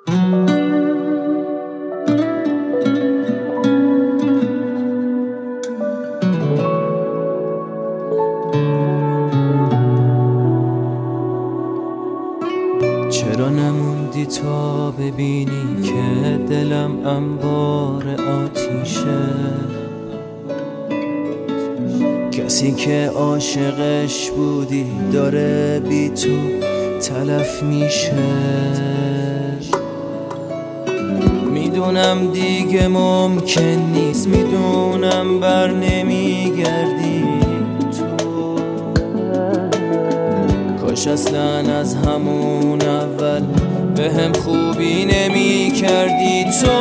چرا نموندی تا ببینی که دلم انبار آتیشه؟ کسی که عاشقش بودی داره بی تو تلف میشه. میدونم دیگه ممکن نیست، میدونم بر نمیگردی تو. کاش اصلا از همون اول به هم خوبی نمی کردی. تو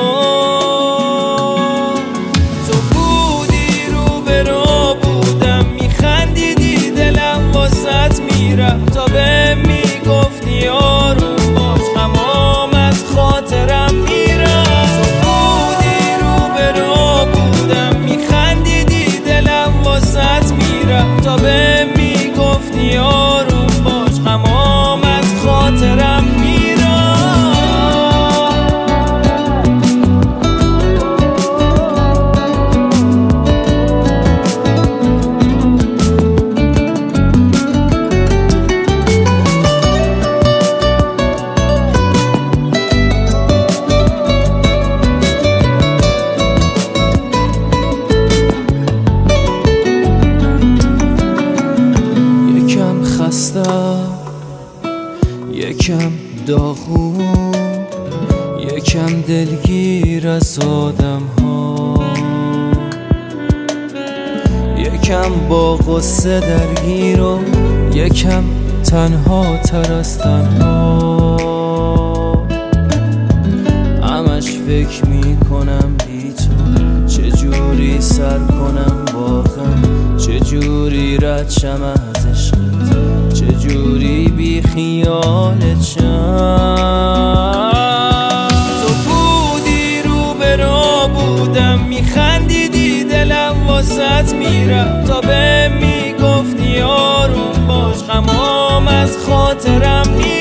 بودی رو به رو بودم، میخندیدی دلم واسط میرفت تا به میگفتی آروم باش، غمام از خاطرم میرفت. تو بودی رو به رو بودم، میخندیدی دلم واسط میرفت تا به میگفتی آروم باش، غمام از خاطرم میرفت. یکم داغون، یکم دلگیر از آدم ها، یکم با غصه درگیر و یکم تنها تر از تنها. همش فکر میکنم بی تو چجوری سر کنم با غم، چجوری رد شم از عشقت، چجوری بی خیالت شم. تو بودی رو به رو بودم، میخندیدی دلم واسط میرفت تا به میگفتی آروم باش، غمام از خاطرم میرفت.